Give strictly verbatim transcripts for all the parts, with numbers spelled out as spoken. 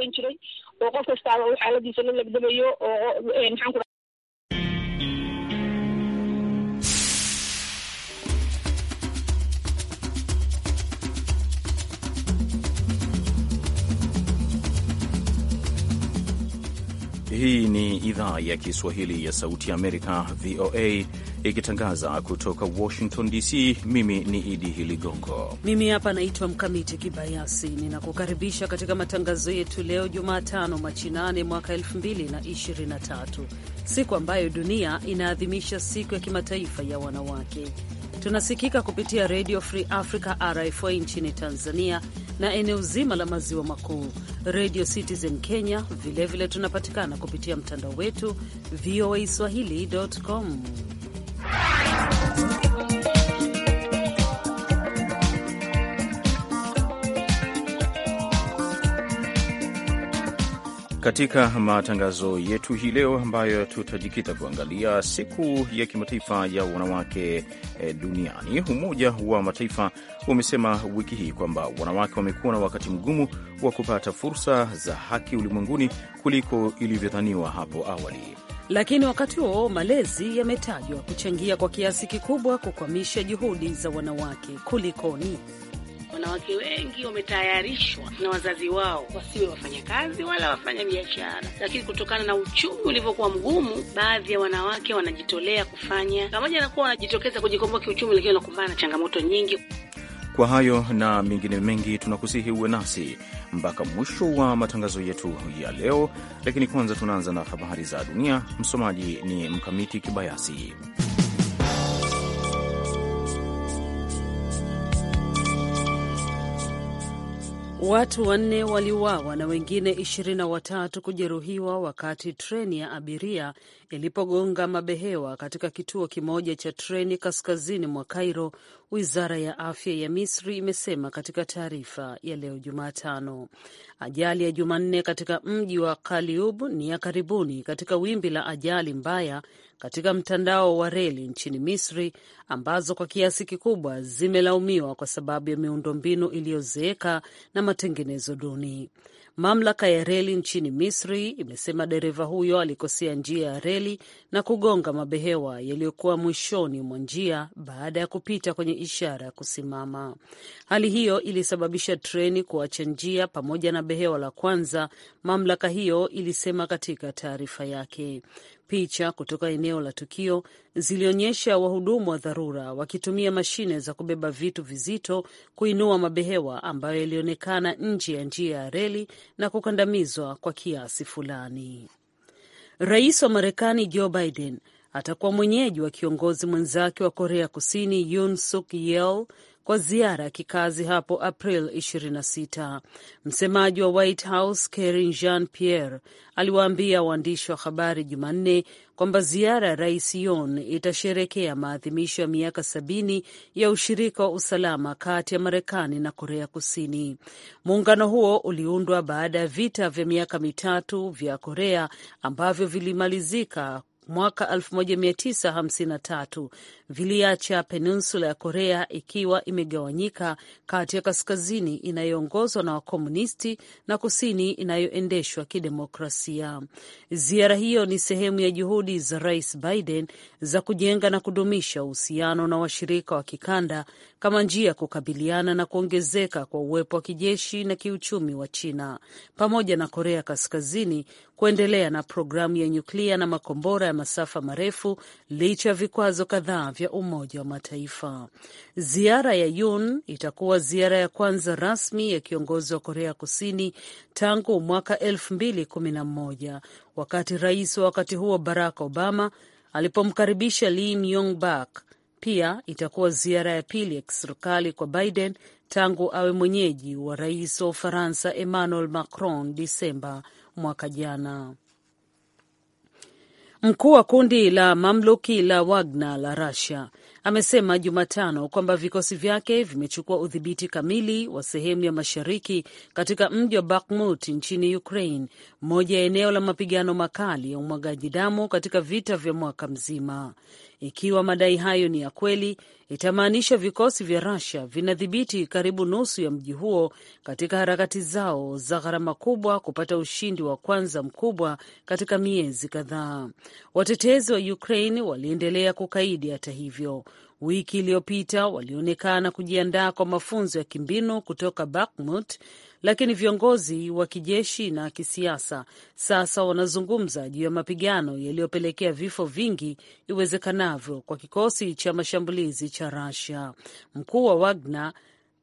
shaqayn jiray oo qof kasta uu xaaladiisa la lagdamayo oo maxaan ku Hii ni idhaa ya Kiswahili ya Sauti ya Amerika, V O A, ikitangaza kutoka Washington D C. Mimi ni Idi Hiligongo. Mimi hapa naitwa Mkamiti Kibayasi. Ninakukaribisha katika matangazo yetu leo Jumatano Machi nane mwaka elfu mbili na ishirini na tatu, siku ambayo dunia inaadhimisha siku ya kimataifa ya wanawake. Tunasikika kupitia Radio Free Africa R F A nchini Tanzania na eneo zima la maziwa makuu, Radio Citizen Kenya. Vilevile vile tunapatikana kupitia mtandao wetu v o a swahili dot com. Katika matangazo yetu hii leo, ambayo tutajikita kuangalia siku ya kimataifa ya wanawake e, duniani. Umoja wa Mataifa umesema wiki hii kwamba wanawake wamekuwa na wakati mgumu wa kupata fursa za haki ulimwenguni kuliko ilivyodhaniwa hapo awali. Lakini wakati huo malezi yametajwa kuchangia kwa kiasi kikubwa kukwamisha juhudi za wanawake. Kulikoni? Wanawake wengi wametayarishwa na wazazi wao wasiwe wafanyakazi wala wafanya biashara, lakini kutokana na uchumi ulivyokuwa mgumu, baadhi ya wanawake wanajitolea kufanya, pamoja na kuwa wanajitokeza kujikomboa kiuchumi, lakini wanakumbana na changamoto nyingi. Kwa hayo na mengine mengi, tunakusihi uwe nasi mpaka mwisho wa matangazo yetu ya leo, lakini kwanza tunaanza na habari za dunia. Msomaji ni Mkamiti Kibayasi. Watu wanne waliuawa na wengine ishirini na watatu kujeruhiwa wakati treni ya abiria ilipogonga mabehewa katika kituo kimoja cha treni kaskazini mwa Cairo, wizara ya afya ya Misri imesema katika taarifa ya leo Jumatano. Ajali ya Jumanne katika mji wa Kaliub ni ya karibuni katika wimbi la ajali mbaya katika mtandao wa reli nchini Misri, ambazo kwa kiasi kikubwa zimelaumiwa kwa sababu ya miundombinu iliyozeeka na matengenezo duni. Mamlaka ya reli nchini Misri imesema dereva huyo alikosea njia ya reli na kugonga mabehewa yaliyokuwa mwishoni mwa njia baada ya kupita kwenye ishara ya kusimama. Hali hiyo ilisababisha treni kuacha njia pamoja na behewa la kwanza, mamlaka hiyo ilisema katika taarifa yake. Picha kutoka eneo la tukio zilionyesha wahudumu wa dharura wakitumia mashine za kubeba vitu vizito kuinua mabehewa ambayo yalionekana nje ya njia ya reli na kukandamizwa kwa kiasi fulani. Rais wa Marekani Joe Biden atakuwa mwenyeji wa kiongozi mwenzake wa Korea Kusini Yoon Suk Yeol kwa ziara ya kikazi hapo April ishirini na sita. Msemaji wa White House Karine Jean-Pierre aliwaambia waandishi wa habari Jumanne kwamba ziara ya Rais Yoon itasherekea maadhimisho ya miaka sabini ya ushirika wa usalama kati ya Marekani na Korea Kusini. Muungano huo uliundwa baada ya vita vya miaka mitatu vya Korea ambavyo vilimalizika mwaka elfu moja mia tisa hamsini na tatu, viliacha peninsula ya Korea ikiwa imegawanyika kati ya kaskazini inayoongozwa na wakomunisti na kusini inayoendeshwa kidemokrasia. Ziara hiyo ni sehemu ya juhudi za Rais Biden za kujenga na kudumisha uhusiano na washirika wa kikanda kama njia ya kukabiliana na kuongezeka kwa uwepo wa kijeshi na kiuchumi wa China, pamoja na Korea Kaskazini kuendelea na programu ya nyuklia na makombora ya masafa marefu licha ya vikwazo kadhaa vya Umoja wa Mataifa. Ziara ya Yoon itakuwa ziara ya kwanza rasmi ya kiongozi wa Korea Kusini tangu mwaka elfu mbili kumi na moja, wakati rais wa wakati huo Barack Obama alipomkaribisha Lee Myung-bak. Pia itakuwa ziara ya pili ya kiserikali kwa Biden tangu awe mwenyeji wa rais wa Ufaransa Emmanuel Macron Disemba mwaka jana. Mkuu wa kundi la mamluki la Wagner la Russia amesema Jumatano kwamba vikosi vyake vimechukua udhibiti kamili wa sehemu ya mashariki katika mji wa Bakhmut nchini Ukraine, moja ya eneo la mapigano makali ya umwagaji damu katika vita vya mwaka mzima. Ikiwa madai hayo ni ya kweli, itamaanisha vikosi vya Russia vinadhibiti karibu nusu ya mji huo katika harakati zao za gharama kubwa kupata ushindi wa kwanza mkubwa katika miezi kadhaa. Watetezi wa Ukraine waliendelea kukaidi. Hata hivyo, wiki iliyopita walionekana kujiandaa kwa mafunzo ya kimbinu kutoka Bakhmut, lakini viongozi wa kijeshi na kisiasa sasa wanazungumza juu ya mapigano yaliyopelekea vifo vingi iwezekanavyo kwa kikosi cha mashambulizi cha Russia. Mkuu wa Wagner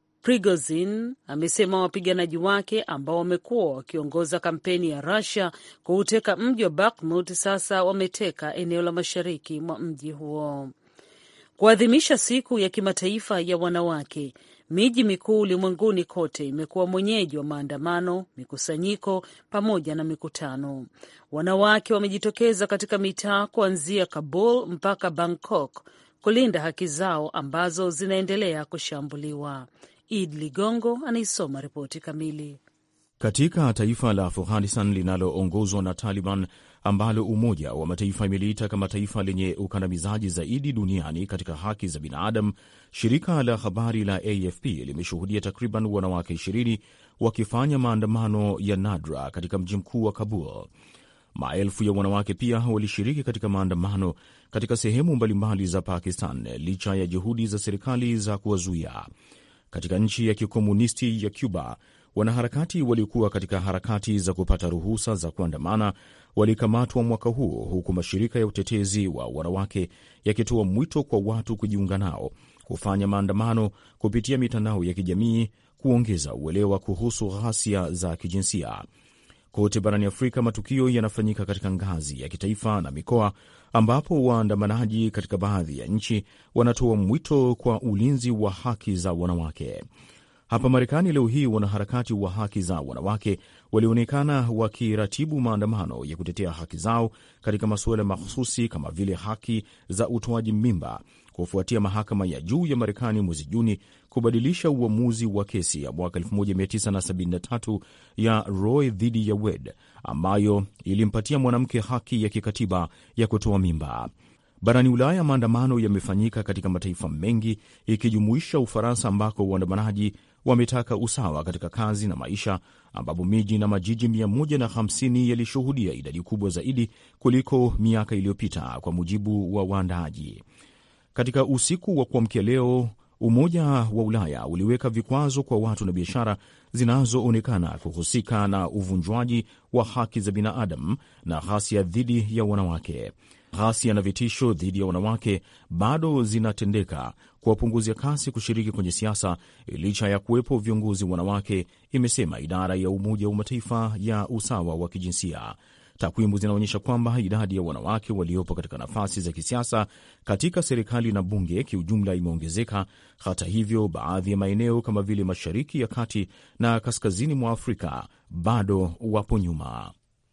Prigozhin amesema wapiganaji wake ambao wamekuwa wakiongoza kampeni ya Russia kuuteka mji wa Bakhmut sasa wameteka eneo la mashariki mwa mji huo. Kuadhimisha siku ya kimataifa ya wanawake, miji mikuu ulimwenguni kote imekuwa mwenyeji wa maandamano, mikusanyiko pamoja na mikutano. Wanawake wamejitokeza katika mitaa kuanzia Kabul mpaka Bangkok kulinda haki zao ambazo zinaendelea kushambuliwa. Id Ligongo anaisoma ripoti kamili. Katika taifa la Afghanistan linaloongozwa na Taliban ambalo Umoja wa Mataifa imeliita kama taifa lenye ukandamizaji zaidi duniani katika haki za binadamu, shirika la habari la A F P limeshuhudia takriban wanawake ishirini wakifanya maandamano ya nadra katika mji mkuu wa Kabul. Maelfu ya wanawake pia walishiriki katika maandamano katika sehemu mbalimbali za Pakistan licha ya juhudi za serikali za kuwazuia. Katika nchi ya kikomunisti ya Cuba, wanaharakati waliokuwa katika harakati za kupata ruhusa za kuandamana walikamatwa mwaka huo, huku mashirika ya utetezi wa wanawake yakitoa mwito kwa watu kujiunga nao kufanya maandamano kupitia mitandao ya kijamii kuongeza uelewa kuhusu ghasia za kijinsia. Kote barani Afrika, matukio yanafanyika katika ngazi ya kitaifa na mikoa, ambapo waandamanaji katika baadhi ya nchi wanatoa mwito kwa ulinzi wa haki za wanawake. Hapa Marekani leo hii, wanaharakati wa haki za wanawake walionekana wakiratibu maandamano ya kutetea haki zao katika masuala mahususi kama vile haki za utoaji mimba, kufuatia mahakama ya juu ya Marekani mwezi Juni kubadilisha uamuzi wa kesi ya mwaka elfu moja mia tisa sabini na tatu ya Roe dhidi ya Wade, ambayo ilimpatia mwanamke haki ya kikatiba ya kutoa mimba. Barani Ulaya, maandamano yamefanyika katika mataifa mengi ikijumuisha Ufaransa, ambako waandamanaji wametaka usawa katika kazi na maisha, ambapo miji na majiji mia moja na hamsini yalishuhudia idadi kubwa zaidi kuliko miaka iliyopita, kwa mujibu wa waandaaji. Katika usiku wa kuamkia leo, Umoja wa Ulaya uliweka vikwazo kwa watu na biashara zinazoonekana kuhusika na uvunjwaji wa haki za binadamu na ghasia dhidi ya wanawake. Ghasia na vitisho dhidi ya wanawake bado zinatendeka kuwapunguzia kasi kushiriki kwenye siasa licha ya kuwepo viongozi wanawake, imesema idara ya Umoja wa Mataifa ya usawa wa kijinsia. Takwimu zinaonyesha kwamba idadi ya wanawake waliopo katika nafasi za kisiasa katika serikali na bunge kiujumla imeongezeka. Hata hivyo, baadhi ya maeneo kama vile Mashariki ya Kati na kaskazini mwa Afrika bado wapo nyuma.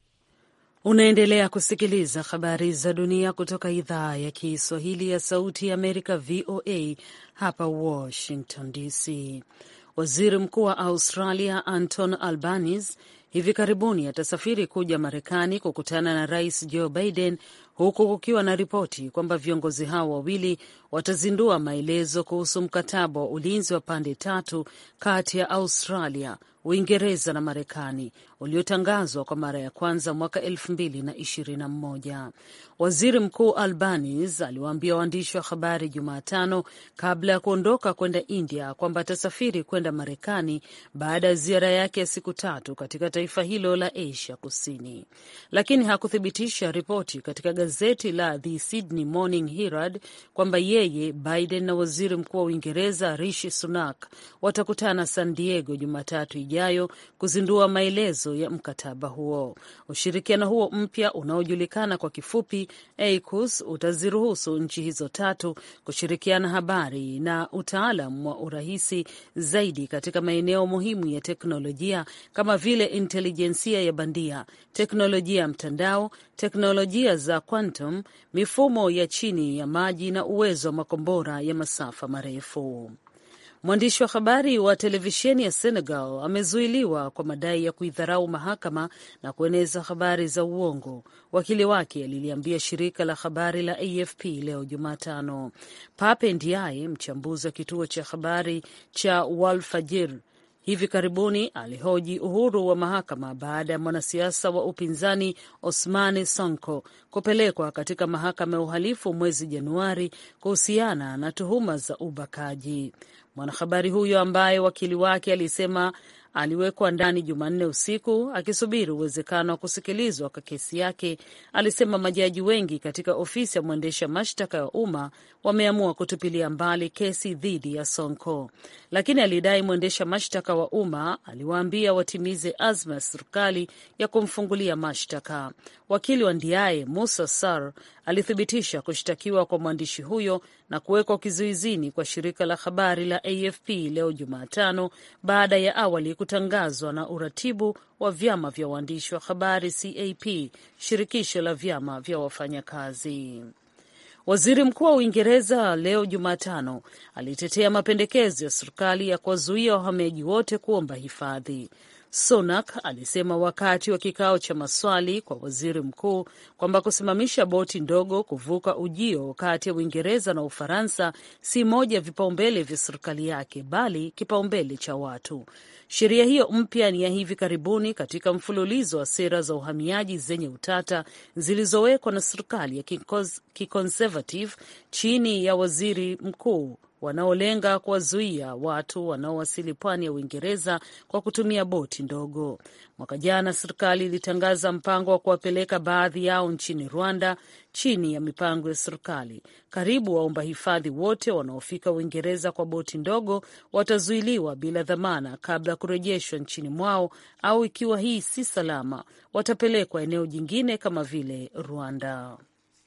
Unaendelea kusikiliza habari za dunia kutoka idhaa ya Kiswahili ya Sauti ya Amerika, V O A, hapa Washington D C. Waziri Mkuu wa Australia Anton Albanese hivi karibuni atasafiri kuja Marekani kukutana na Rais Joe Biden, huku kukiwa na ripoti kwamba viongozi hao wawili watazindua maelezo kuhusu mkataba wa ulinzi wa pande tatu kati ya Australia, Uingereza na Marekani uliotangazwa kwa mara ya kwanza mwaka elfu mbili na ishirini na moja. Waziri Mkuu Albanese aliwaambia waandishi wa habari Jumatano kabla ya kuondoka kwenda India kwamba atasafiri kwenda Marekani baada ya ziara yake ya siku tatu katika taifa hilo la Asia Kusini, lakini hakuthibitisha ripoti katika gazeti la The Sydney Morning Herald kwamba yeye, Biden na waziri mkuu wa Uingereza Rishi Sunak watakutana San Diego Jumatatu ijayo kuzindua maelezo ya mkataba huo. Ushirikiano huo mpya unaojulikana kwa kifupi AUKUS utaziruhusu nchi hizo tatu kushirikiana habari na utaalam wa urahisi zaidi katika maeneo muhimu ya teknolojia kama vile intelijensia ya bandia, teknolojia ya mtandao, teknolojia za quantum, mifumo ya chini ya maji na uwezo wa makombora ya masafa marefu. Mwandishi wa habari wa televisheni ya Senegal amezuiliwa kwa madai ya kuidharau mahakama na kueneza habari za uongo, wakili wake aliliambia shirika la habari la A F P leo Jumatano. Pape Ndiaye, mchambuzi wa kituo cha habari cha Walfadjir, hivi karibuni alihoji uhuru wa mahakama baada ya mwanasiasa wa upinzani Ousmane Sonko kupelekwa katika mahakama ya uhalifu mwezi Januari kuhusiana na tuhuma za ubakaji. Mwanahabari huyo ambaye wakili wake alisema aliwekwa ndani Jumanne usiku akisubiri uwezekano wa kusikilizwa kwa kesi yake, alisema majaji wengi katika ofisi ya mwendesha mashtaka ya umma wameamua kutupilia mbali kesi dhidi ya Sonko, lakini alidai mwendesha mashtaka wa umma aliwaambia watimize azma ya serikali ya kumfungulia mashtaka. Wakili wa Ndiaye, Musa Sar, alithibitisha kushtakiwa kwa mwandishi huyo na kuwekwa kizuizini kwa shirika la habari la A F P leo Jumatano baada ya awali kutangazwa na uratibu wa vyama vya waandishi wa habari C A P, shirikisho la vyama vya wafanyakazi. Waziri Mkuu wa Uingereza leo Jumatano alitetea mapendekezo ya serikali ya kuwazuia wahamiaji wote kuomba hifadhi. Sunak alisema wakati wa kikao cha maswali kwa waziri mkuu kwamba kusimamisha boti ndogo kuvuka ujio kati ya Uingereza na Ufaransa si moja ya vipaumbele vya serikali yake, bali kipaumbele cha watu. Sheria hiyo mpya ni ya hivi karibuni katika mfululizo wa sera za uhamiaji zenye utata zilizowekwa na serikali ya kiconservative chini ya waziri mkuu, wanaolenga kuwazuia watu wanaowasili pwani ya Uingereza kwa kutumia boti ndogo. Mwaka jana serikali ilitangaza mpango wa kuwapeleka baadhi yao nchini Rwanda chini ya mipango ya serikali. Karibu waomba hifadhi wote wanaofika Uingereza kwa boti ndogo watazuiliwa bila dhamana kabla ya kurejeshwa nchini mwao, au ikiwa hii si salama, watapelekwa eneo jingine kama vile Rwanda.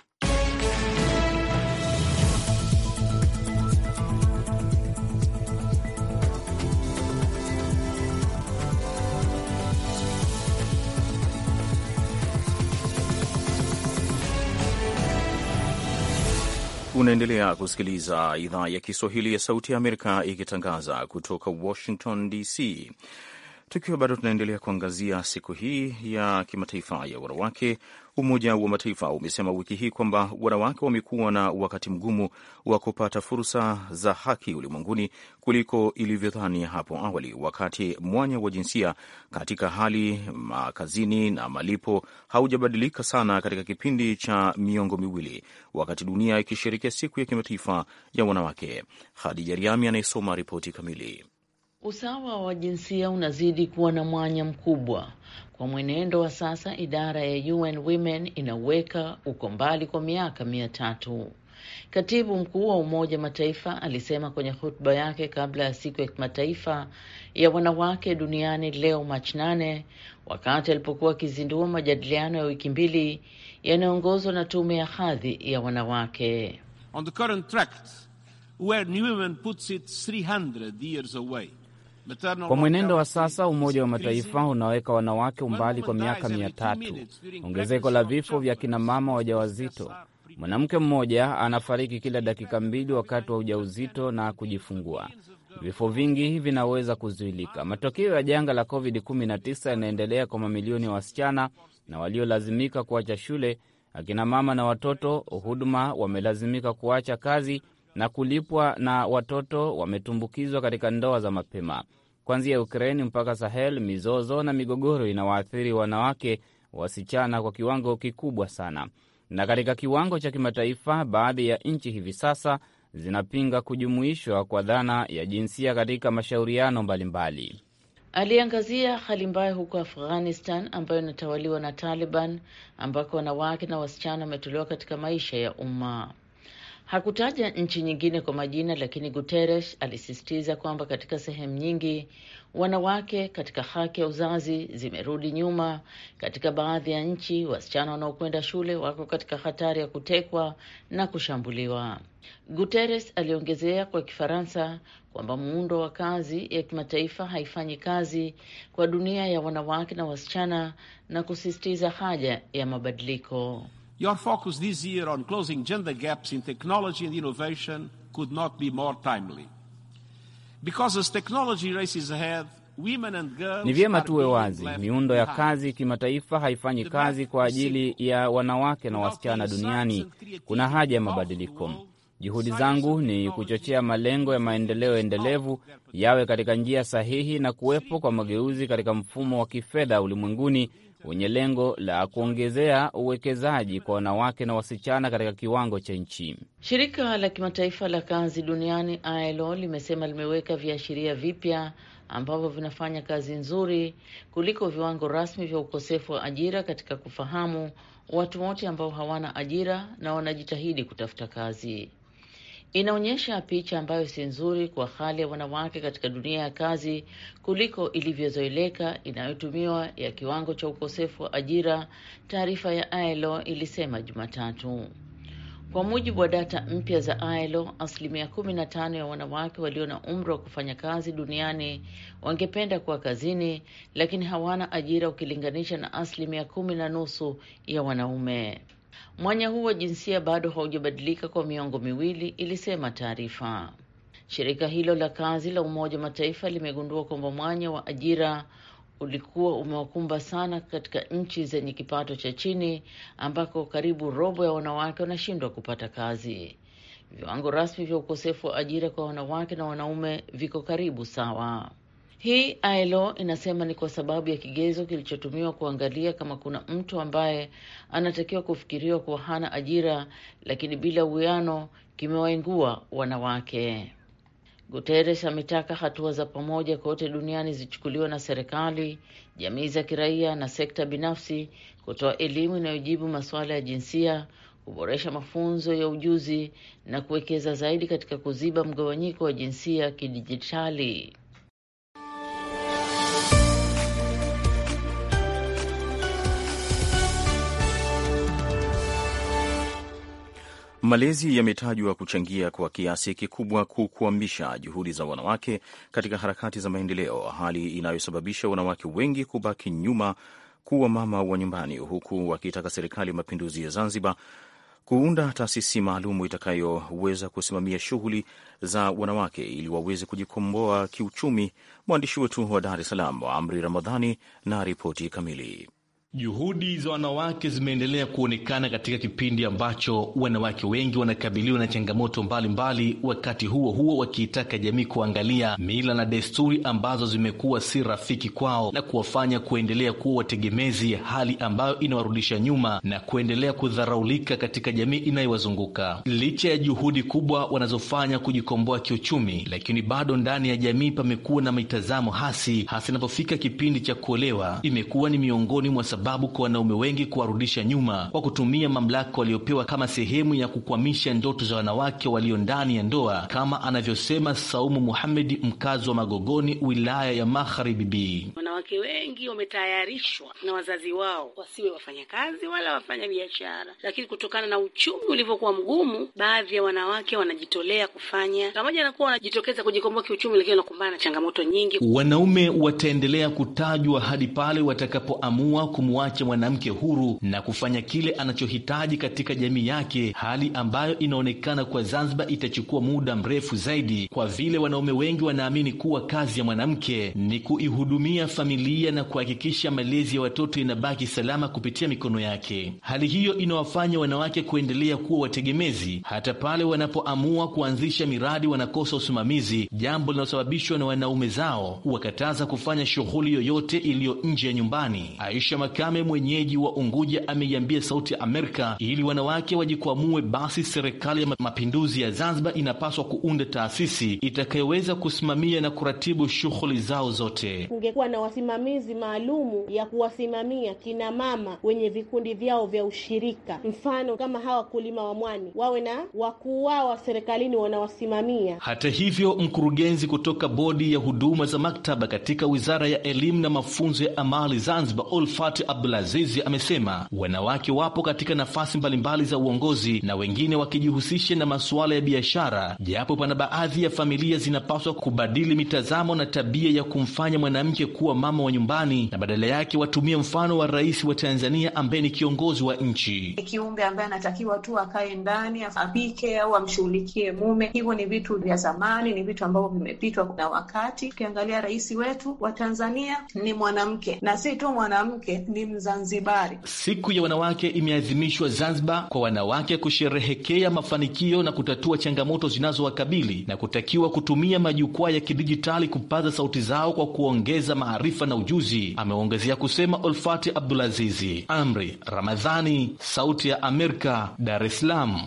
Unaendelea kusikiliza idhaa ya Kiswahili ya Sauti ya Amerika ikitangaza kutoka Washington D C. Tukiwa bado tunaendelea kuangazia siku hii ya kimataifa ya wanawake, Umoja wa Mataifa umesema wiki hii kwamba wanawake wamekuwa na wakati mgumu wa kupata fursa za haki ulimwenguni kuliko ilivyodhani hapo awali, wakati mwanya wa jinsia katika hali makazini na malipo haujabadilika sana katika kipindi cha miongo miwili, wakati dunia ikisherehekea siku ya kimataifa ya wanawake. Khadija Riami anayesoma ripoti kamili. Usawa wa jinsia unazidi kuwa na mwanya mkubwa. Kwa mwenendo wa sasa, idara ya U N Women inaweka uko mbali kwa miaka mia tatu. Katibu mkuu wa Umoja Mataifa alisema kwenye hotuba yake kabla ya siku ya kimataifa ya wanawake duniani leo Machi nane, wakati alipokuwa akizindua majadiliano ya wiki mbili yanayoongozwa na tume ya hadhi ya wanawake. On the current track, where New Women puts it three hundred years away. Kwa mwenendo wa sasa, Umoja wa Mataifa unaweka wanawake umbali kwa miaka mia tatu. Ongezeko la vifo vya kinamama wajawazito. Mwanamke mmoja anafariki kila dakika mbili wakati wa ujauzito na kujifungua. Vifo vingi vinaweza kuzuilika. Matokeo ya janga la covid kumi na tisa yanaendelea kwa mamilioni ya wasichana na waliolazimika kuacha shule, akina mama na watoto huduma wamelazimika kuacha kazi na kulipwa, na watoto wametumbukizwa katika ndoa za mapema. Kuanzia Ukraine mpaka Sahel, mizozo na migogoro inawaathiri wanawake wasichana kwa kiwango kikubwa sana. Na katika kiwango cha kimataifa, baadhi ya nchi hivi sasa zinapinga kujumuishwa kwa dhana ya jinsia katika mashauriano mbalimbali. Aliangazia hali mbaya huko Afghanistan ambayo inatawaliwa na Taliban, ambako wanawake na wasichana wametolewa katika maisha ya umma. Hakutaja nchi nyingine kwa majina, lakini Guterres alisisitiza kwamba katika sehemu nyingi wanawake katika haki ya uzazi zimerudi nyuma. Katika baadhi ya nchi, wasichana wanaokwenda shule wako katika hatari ya kutekwa na kushambuliwa. Guterres aliongezea kwa Kifaransa kwamba muundo wa kazi ya kimataifa haifanyi kazi kwa dunia ya wanawake na wasichana, na kusisitiza haja ya mabadiliko. Your focus this year on closing gender gaps in technology and innovation could not be more timely. Because as technology races ahead, women and girls. Ni vyema tuwe wazi, miundo ya kazi kimataifa haifanyi kazi kwa ajili ya wanawake na wasichana duniani. Kuna haja ya mabadiliko. Juhudi zangu ni kuchochea malengo ya maendeleo endelevu yawe katika njia sahihi na kuwepo kwa mageuzi katika mfumo wa kifedha ulimwenguni wenye lengo la kuongezea uwekezaji kwa wanawake na wasichana katika kiwango cha nchi. Shirika la kimataifa la kazi duniani I L O limesema limeweka viashiria vipya ambavyo vinafanya kazi nzuri kuliko viwango rasmi vya ukosefu wa ajira katika kufahamu watu wote ambao hawana ajira na wanajitahidi kutafuta kazi. Inaonyesha picha ambayo si nzuri kwa hali ya wanawake katika dunia ya kazi kuliko ilivyozoeleka inayotumiwa ya kiwango cha ukosefu wa ajira, taarifa ya I L O ilisema Jumatatu. Kwa mujibu wa data mpya za I L O, asilimia kumi na tano ya wanawake walio na umri wa kufanya kazi duniani wangependa kuwa kazini, lakini hawana ajira ukilinganisha na asilimia kumi na nusu ya wanaume. Mwanya huu wa jinsia bado haujabadilika kwa miongo miwili, ilisema taarifa. Shirika hilo la kazi la Umoja wa Mataifa limegundua kwamba mwanya wa ajira ulikuwa umewakumba sana katika nchi zenye kipato cha chini ambako karibu robo ya wanawake wanashindwa kupata kazi. Viwango rasmi vya ukosefu wa ajira kwa wanawake na wanaume viko karibu sawa. Hii I L O inasema ni kwa sababu ya kigezo kilichotumiwa kuangalia kama kuna mtu ambaye anatakiwa kufikiriwa kuwa hana ajira, lakini bila uwiano kimewaingua wanawake. Guterres ametaka hatua za pamoja kote duniani zichukuliwe na serikali, jamii za kiraia na sekta binafsi kutoa elimu inayojibu masuala ya jinsia, kuboresha mafunzo ya ujuzi na kuwekeza zaidi katika kuziba mgawanyiko wa jinsia kidijitali. Malezi yametajwa kuchangia kwa kiasi kikubwa kukwamisha juhudi za wanawake katika harakati za maendeleo, hali inayosababisha wanawake wengi kubaki nyuma kuwa mama wa nyumbani, huku wakitaka serikali ya mapinduzi ya Zanzibar kuunda taasisi maalum itakayoweza kusimamia shughuli za wanawake ili waweze kujikomboa kiuchumi. Mwandishi wetu wa Dar es Salaam, Amri Ramadhani, na ripoti kamili. Juhudi za wanawake zimeendelea kuonekana katika kipindi ambacho wanawake wengi wanakabiliwa na changamoto mbalimbali mbali, wakati huo huo wakiitaka jamii kuangalia mila na desturi ambazo zimekuwa si rafiki kwao na kuwafanya kuendelea kuwa wategemezi, hali ambayo inawarudisha nyuma na kuendelea kudharaulika katika jamii inayowazunguka. Licha ya juhudi kubwa wanazofanya kujikomboa kiuchumi, lakini bado ndani ya jamii pamekuwa na mitazamo hasi, hasa inapofika kipindi cha kuolewa. Imekuwa ni miongoni mwa sababu kwa wanaume wengi kuwarudisha nyuma kwa kutumia mamlaka waliopewa kama sehemu ya kukwamisha ndoto za wanawake walio ndani ya ndoa, kama anavyosema Saumu Muhammad, mkazi wa Magogoni, wilaya ya Magharibi B. Wanawake wengi wametayarishwa na wazazi wao wasiwe wafanya kazi wala wafanya biashara, lakini kutokana na uchumi ulivyokuwa mgumu, baadhi ya wanawake wanajitolea kufanya, pamoja na kuwa wanajitokeza kujikomboa kiuchumi, lakini wanakumbana na changamoto nyingi. Wanaume wataendelea kutajwa hadi pale watakapoamua kumwacha mwanamke huru na kufanya kile anachohitaji katika jamii yake, hali ambayo inaonekana kwa Zanzibar itachukua muda mrefu zaidi, kwa vile wanaume wengi wanaamini kuwa kazi ya mwanamke ni kuihudumia familia na kuhakikisha malezi ya watoto inabaki salama kupitia mikono yake. Hali hiyo inawafanya wanawake kuendelea kuwa wategemezi, hata pale wanapoamua kuanzisha miradi wanakosa usimamizi, jambo linalosababishwa na wanaume zao wakataza kufanya shughuli yoyote iliyo nje ya nyumbani. Aisha Makame, mwenyeji wa Unguja, ameiambia Sauti ya Amerika ili wanawake wajikwamue, basi serikali ya mapinduzi ya Zanzibar inapaswa kuunda taasisi itakayoweza kusimamia na kuratibu shughuli zao zote. Kungekuwa na wasimamizi maalumu ya kuwasimamia kina mama wenye vikundi vyao vya ushirika, mfano kama hawa kulima wa mwani, wawe na wakuu wao wa serikalini wanawasimamia. Hata hivyo, mkurugenzi kutoka bodi ya huduma za maktaba katika Wizara ya Elimu na Mafunzo ya Amali Zanzibar, Olfat Abdulaziz amesema wanawake wapo katika nafasi mbalimbali za uongozi na wengine wakijihusisha na masuala ya biashara, japo pana baadhi ya familia zinapaswa kubadili mitazamo na tabia ya kumfanya mwanamke kuwa mama wa nyumbani na badala yake watumie mfano wa rais wa Tanzania ambaye ni kiongozi wa nchi. Kiumbe ambaye anatakiwa tu akae ndani apike au amshughulikie mume, hivyo ni vitu vya zamani, ni vitu ambavyo vimepitwa na wakati. Ukiangalia rais wetu wa Tanzania ni mwanamke, na si tu mwanamke, ni Mzanzibari. Siku ya wanawake imeadhimishwa Zanzibar kwa wanawake kusherehekea mafanikio na kutatua changamoto zinazowakabili na kutakiwa kutumia majukwaa ya kidijitali kupaza sauti zao kwa kuongeza maarifa na ujuzi, ameongezea kusema Olfati Abdulazizi. Amri Ramadhani, Sauti ya Amerika, Dar es Salaam.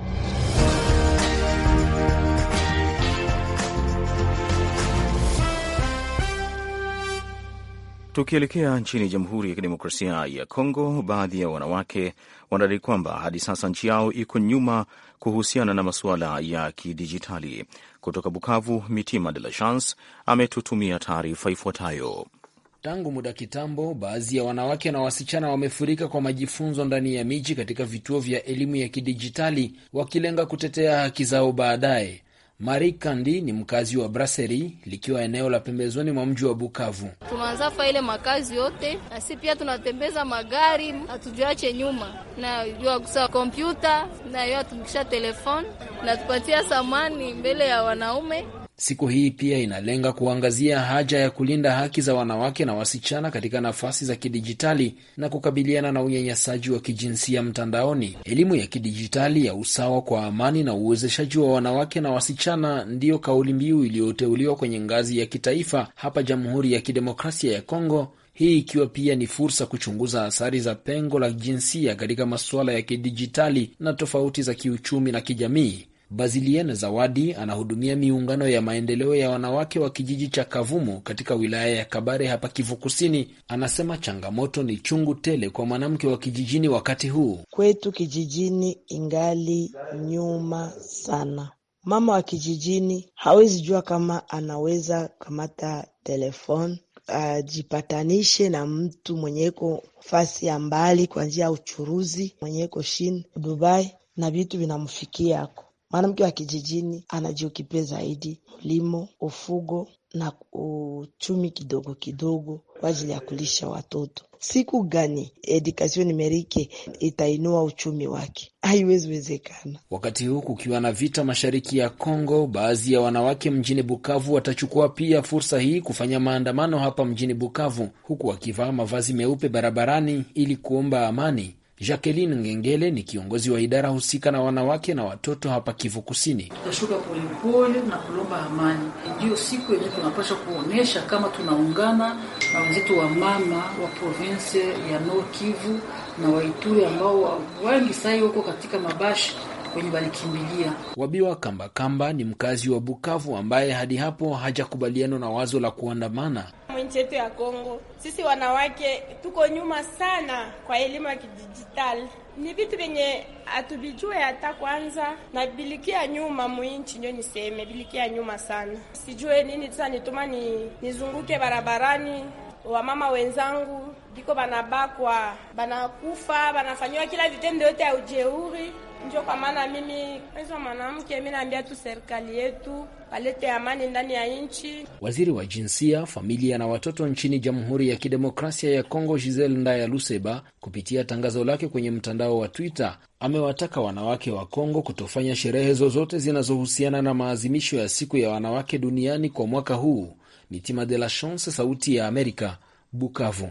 Tukielekea nchini Jamhuri ya Kidemokrasia ya Kongo, baadhi ya wanawake wanadai kwamba hadi sasa nchi yao iko nyuma kuhusiana na masuala ya kidijitali. Kutoka Bukavu, Mitima de la Chance ametutumia taarifa ifuatayo. Tangu muda kitambo, baadhi ya wanawake na wasichana wamefurika kwa majifunzo ndani ya miji katika vituo vya elimu ya kidijitali, wakilenga kutetea haki zao baadaye. Marie Kandi ni mkazi wa Brasserie, likiwa eneo la pembezoni mwa mji wa Bukavu. Tunaanza ile makazi yote, na sisi pia tunatembeza magari, hatujuache nyuma. Na yua kusa kompyuta, na yua tumikisha telefoni, na tupatia samani mbele ya wanaume. Siku hii pia inalenga kuangazia haja ya kulinda haki za wanawake na wasichana katika nafasi za kidijitali na kukabiliana na unyanyasaji wa kijinsia mtandaoni. Elimu ya kidijitali ya usawa kwa amani na uwezeshaji wa wanawake na wasichana ndiyo kauli mbiu iliyoteuliwa kwenye ngazi ya kitaifa hapa Jamhuri ya Kidemokrasia ya Kongo, hii ikiwa pia ni fursa kuchunguza athari za pengo la jinsia katika masuala ya kidijitali na tofauti za kiuchumi na kijamii. Baziliene Zawadi anahudumia miungano ya maendeleo ya wanawake wa kijiji cha Kavumu katika wilaya ya Kabare hapa Kivu Kusini. Anasema changamoto ni chungu tele kwa mwanamke wa kijijini wakati huu. Kwetu kijijini ingali nyuma sana. Mama wa kijijini hawezi jua kama anaweza kamata telefoni ajipatanishe na mtu mwenyeko fasi ya mbali kwa njia ya uchuruzi, mwenyeko China, Dubai, na vitu vinamfikia yako. Mwanamke wa kijijini anajiukipe zaidi ulimo, ufugo na uchumi kidogo kidogo kwa ajili ya kulisha watoto. Siku gani education numerique itainua uchumi wake? Haiwezi wezekana. Wakati huu kukiwa na vita mashariki ya Kongo, baadhi ya wanawake mjini Bukavu watachukua pia fursa hii kufanya maandamano hapa mjini Bukavu, huku wakivaa mavazi meupe barabarani ili kuomba amani. Jacqueline Ngengele ni kiongozi wa idara husika na wanawake na watoto hapa Kivu Kusini. Tutashuka polepole na kulomba amani. Ndio siku yenyewe tunapaswa kuonesha kama tunaungana na wenzetu wa mama wa province ya Nord Kivu na Waituri ambao wengi sasa wako katika mabashi kwenye walikimbilia. Wabiwa Kamba Kamba ni mkazi wa Bukavu ambaye hadi hapo hajakubaliana na wazo la kuandamana. Nchi yetu ya Kongo, sisi wanawake tuko nyuma sana kwa elimu ya kidijitali. Ni vitu vyenye atubijue hata kwanza, na bilikia nyuma mwinchi ndio niseme bilikia nyuma sana. Sijue nini sasa nituma ni nizunguke barabarani, wamama wenzangu biko banabakwa, banakufa, banafanywa kila vitendo yote ya ujeuri. Ndio kwa maana mimi kwanza mwanamke mimi naambia tu serikali yetu walete amani ndani ya nchi. Waziri wa Jinsia, Familia na Watoto nchini Jamhuri ya Kidemokrasia ya Kongo, Giselle Ndaya Luseba, kupitia tangazo lake kwenye mtandao wa Twitter, amewataka wanawake wa Kongo kutofanya sherehe zozote zinazohusiana na maazimisho ya siku ya wanawake duniani kwa mwaka huu. Mitima de la Chance, Sauti ya Amerika, Bukavu.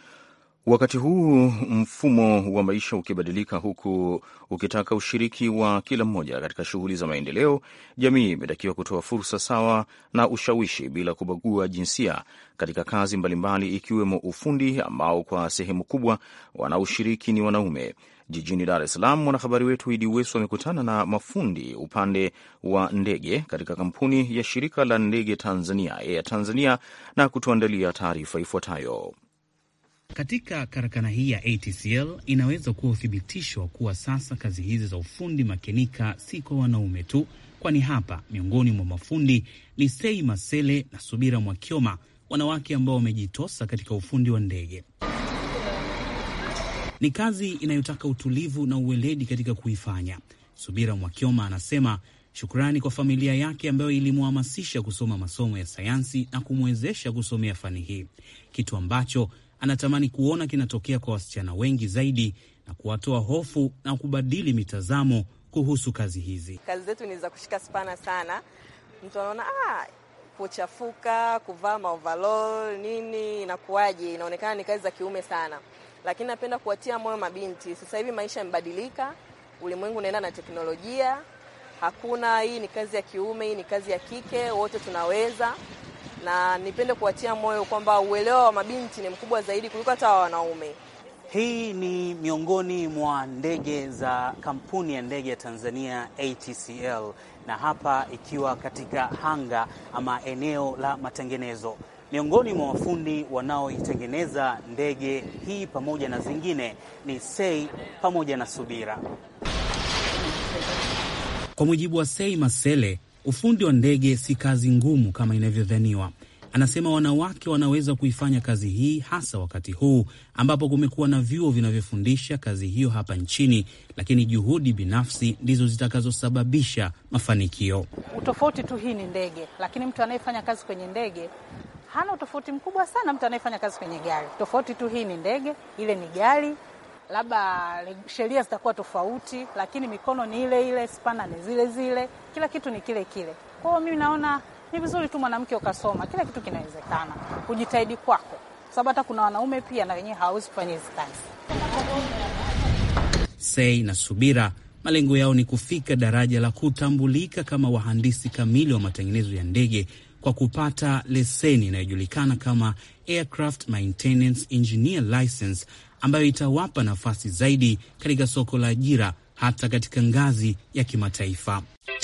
Wakati huu mfumo wa maisha ukibadilika, huku ukitaka ushiriki wa kila mmoja katika shughuli za maendeleo, jamii imetakiwa kutoa fursa sawa na ushawishi bila kubagua jinsia katika kazi mbalimbali, ikiwemo ufundi ambao kwa sehemu kubwa wanaoshiriki ni wanaume. Jijini Dar es Salaam, mwanahabari wetu Idi Wesu amekutana na mafundi upande wa ndege katika kampuni ya shirika la ndege Tanzania Air Tanzania na kutuandalia taarifa ifuatayo. Katika karakana hii ya A T C L inaweza kuwa uthibitisho kuwa sasa kazi hizi za ufundi makenika si kwa wanaume tu, kwani hapa miongoni mwa mafundi ni Sei Masele na Subira Mwakioma, wanawake ambao wamejitosa katika ufundi wa ndege. Ni kazi inayotaka utulivu na uweledi katika kuifanya. Subira Mwakioma anasema shukrani kwa familia yake ambayo ilimhamasisha kusoma masomo ya sayansi na kumwezesha kusomea fani hii, kitu ambacho anatamani kuona kinatokea kwa wasichana wengi zaidi na kuwatoa hofu na kubadili mitazamo kuhusu kazi hizi. Kazi zetu ni za kushika spana sana. Mtu anaona ah kuchafuka, kuvaa overall nini inakuaje, inaonekana ni kazi za kiume sana. Lakini napenda kuwatia moyo mabinti. Sasa hivi maisha yamebadilika, ulimwengu unaenda na teknolojia. Hakuna hii ni kazi ya kiume, hii ni kazi ya kike, wote tunaweza. Na nipende kuwatia moyo kwamba uelewa wa mabinti ni mkubwa zaidi kuliko hata wa wanaume. Hii ni miongoni mwa ndege za kampuni ya ndege ya Tanzania A T C L, na hapa ikiwa katika hanga ama eneo la matengenezo. Miongoni mwa wafundi wanaoitengeneza ndege hii pamoja na zingine ni Sei pamoja na Subira. Kwa mujibu wa Sei Masele, ufundi wa ndege si kazi ngumu kama inavyodhaniwa. Anasema wanawake wanaweza kuifanya kazi hii, hasa wakati huu ambapo kumekuwa na vyuo vinavyofundisha kazi hiyo hapa nchini, lakini juhudi binafsi ndizo zitakazosababisha mafanikio. Utofauti tu hii ni ndege, lakini mtu anayefanya kazi kwenye ndege hana utofauti mkubwa sana mtu anayefanya kazi kwenye gari. Tofauti tu hii ni ndege, ile ni gari. Labda sheria zitakuwa tofauti, lakini mikono ni ile ile, spana ni zile zile, kila kitu ni kile kile. Kwa hiyo mimi naona ni vizuri tu mwanamke ukasoma, kila kitu kinawezekana. Kujitahidi kwako. Sababu hata kuna wanaume pia na wenyewe hawawezi kufanya hizo kazi. Sei na Subira malengo yao ni kufika daraja la kutambulika kama wahandisi kamili wa matengenezo ya ndege kwa kupata leseni inayojulikana kama Aircraft Maintenance Engineer License, ambayo itawapa nafasi zaidi katika soko la ajira hata katika ngazi ya kimataifa.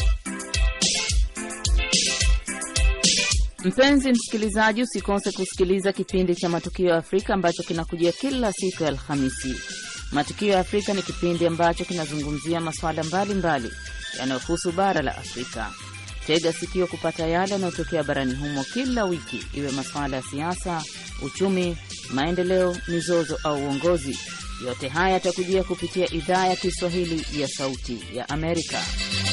Mpenzi msikilizaji, usikose kusikiliza kipindi cha Matukio ya Afrika ambacho kinakujia kila siku ya Alhamisi. Matukio ya Afrika ni kipindi ambacho kinazungumzia masuala mbalimbali yanayohusu bara la Afrika. Tega sikio kupata yale yanayotokea barani humo kila wiki, iwe masuala ya siasa, uchumi, maendeleo, mizozo au uongozi. Yote haya yatakujia kupitia idhaa ya Kiswahili ya Sauti ya Amerika.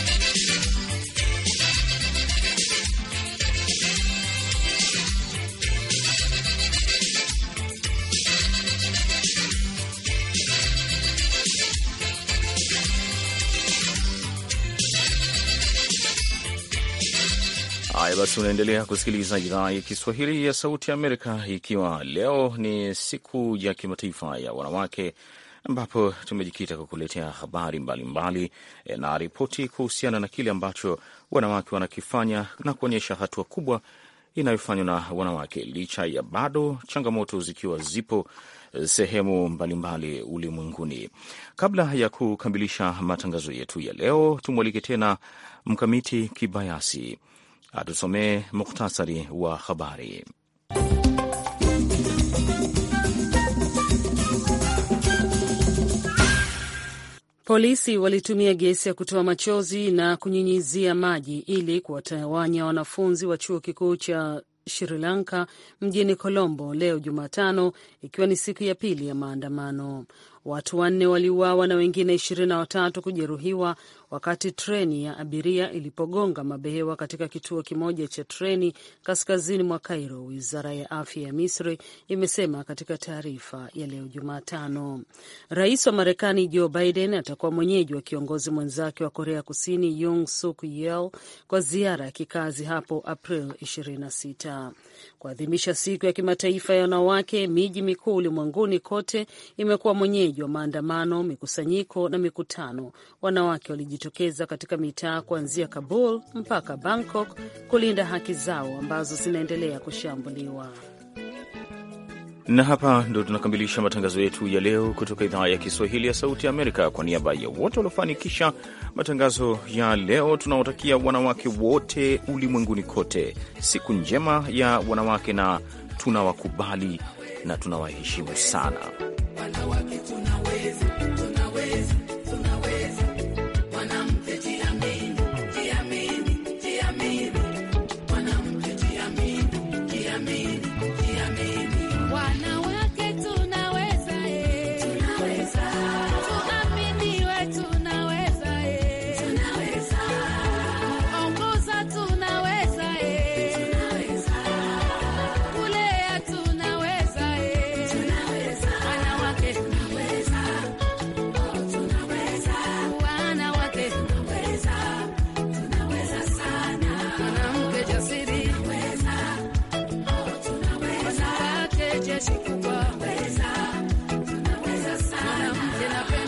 Haya basi, unaendelea kusikiliza idhaa ya Kiswahili ya Sauti ya Amerika, ikiwa leo ni siku ya kimataifa ya wanawake, ambapo tumejikita kukuletea habari mbalimbali mbali, na ripoti kuhusiana na kile ambacho wanawake wanakifanya na kuonyesha hatua kubwa inayofanywa na wanawake, licha ya bado changamoto zikiwa zipo sehemu mbalimbali ulimwenguni. Kabla ya kukamilisha matangazo yetu ya leo, tumwalike tena Mkamiti Kibayasi atusomee mukhtasari wa habari. Polisi walitumia gesi ya kutoa machozi na kunyunyizia maji ili kuwatawanya wanafunzi wa chuo kikuu cha Sri Lanka mjini Colombo leo Jumatano, ikiwa ni siku ya pili ya maandamano. Watu wanne waliuawa na wengine ishirini na watatu kujeruhiwa wakati treni ya abiria ilipogonga mabehewa katika kituo kimoja cha treni kaskazini mwa Cairo, wizara ya afya ya Misri imesema katika taarifa ya leo Jumatano. Rais wa Marekani Joe Biden atakuwa mwenyeji wa kiongozi mwenzake wa Korea Kusini Yoon Suk Yeol kwa ziara ya kikazi hapo April ishirini na sita. Kuadhimisha siku ya kimataifa ya wanawake, miji mikuu ulimwenguni kote imekuwa mwenyeji wa maandamano, mikusanyiko na mikutano. Wanawake walijitokeza katika mitaa kuanzia Kabul mpaka Bangkok kulinda haki zao ambazo zinaendelea kushambuliwa. Na hapa ndo tunakamilisha matangazo yetu ya leo kutoka idhaa ya Kiswahili ya Sauti ya Amerika. Kwa niaba ya wote waliofanikisha matangazo ya leo, tunawatakia wanawake wote ulimwenguni kote siku njema ya wanawake, na tunawakubali na tunawaheshimu sana. Wanawake tunaweza, tunaweza, tunaweza. Mwanamke jiamini, jiamini, jiamini. Mwanamke jiamini, jiamini, jiamini. Wanawake tunaweza, eh. Tunaweza.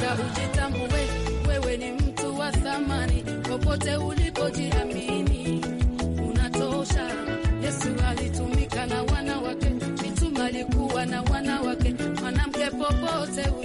bora ujitambue, wewe ni mtu wa thamani, popote ulipojiamini unatosha. Yesu alitumika na wanawake, mitume alikuwa na wanawake, mwanamke popote